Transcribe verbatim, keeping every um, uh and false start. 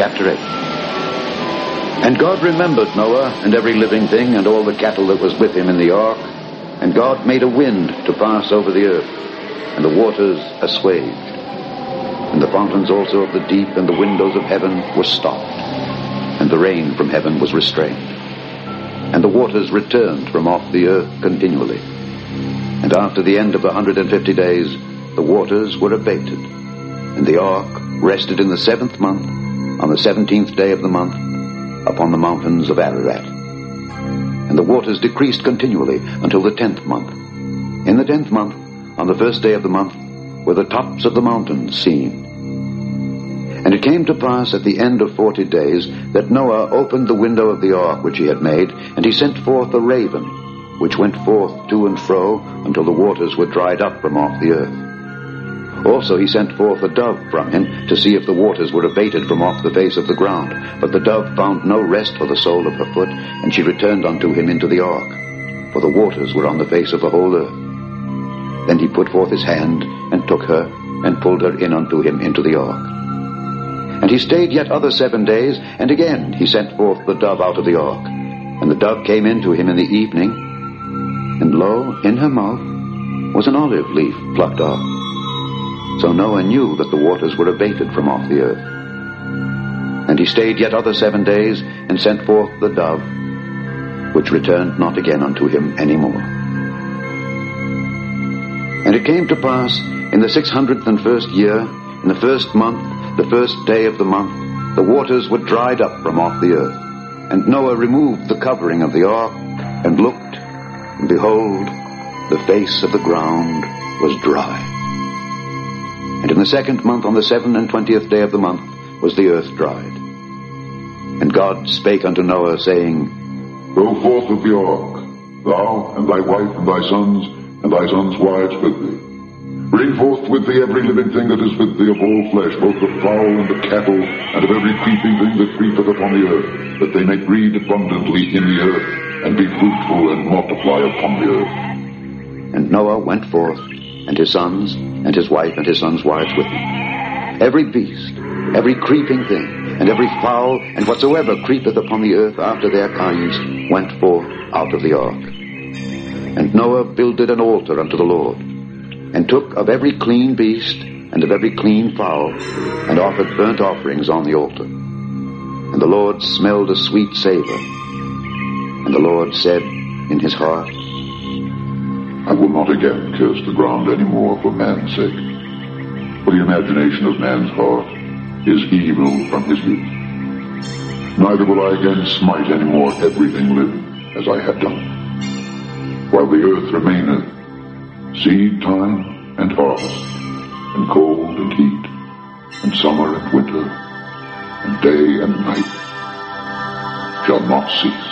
chapter eight. And God remembered Noah and every living thing and all the cattle that was with him in the ark. And God made a wind to pass over the earth, and the waters assuaged. And the fountains also of the deep and the windows of heaven were stopped, and the rain from heaven was restrained. And the waters returned from off the earth continually. And after the end of the hundred and fifty days, the waters were abated. And the ark rested in the seventh month, on the seventeenth day of the month, upon the mountains of Ararat. And the waters decreased continually until the tenth month. In the tenth month, on the first day of the month, were the tops of the mountains seen. And it came to pass at the end of forty days that Noah opened the window of the ark which he had made, and he sent forth a raven, which went forth to and fro until the waters were dried up from off the earth. Also he sent forth a dove from him to see if the waters were abated from off the face of the ground. But the dove found no rest for the sole of her foot, and she returned unto him into the ark, for the waters were on the face of the whole earth. Then he put forth his hand, and took her, and pulled her in unto him into the ark. And he stayed yet other seven days, and again he sent forth the dove out of the ark. And the dove came in to him in the evening, and lo, in her mouth was an olive leaf plucked off. So Noah knew that the waters were abated from off the earth. And he stayed yet other seven days, and sent forth the dove, which returned not again unto him any more. And it came to pass, in the six hundredth and first year, in the first month, the first day of the month, the waters were dried up from off the earth. And Noah removed the covering of the ark, and looked, and behold, the face of the ground was dry. And in the second month, on the seven and twentieth day of the month, was the earth dried. And God spake unto Noah, saying, Go forth of the ark, thou and thy wife and thy sons, and thy sons' wives with thee. Bring forth with thee every living thing that is with thee of all flesh, both the fowl and the cattle, and of every creeping thing that creepeth upon the earth, that they may breed abundantly in the earth, and be fruitful and multiply upon the earth. And Noah went forth, and his sons, and his wife, and his sons' wives with him. Every beast, every creeping thing, and every fowl, and whatsoever creepeth upon the earth after their kinds, went forth out of the ark. And Noah builded an altar unto the Lord, and took of every clean beast, and of every clean fowl, and offered burnt offerings on the altar. And the Lord smelled a sweet savor. And the Lord said in his heart, I will not again curse the ground any more for man's sake, for the imagination of man's heart is evil from his youth. Neither will I again smite any more everything living, as I have done. While the earth remaineth, seed time and harvest, and cold and heat, and summer and winter, and day and night shall not cease.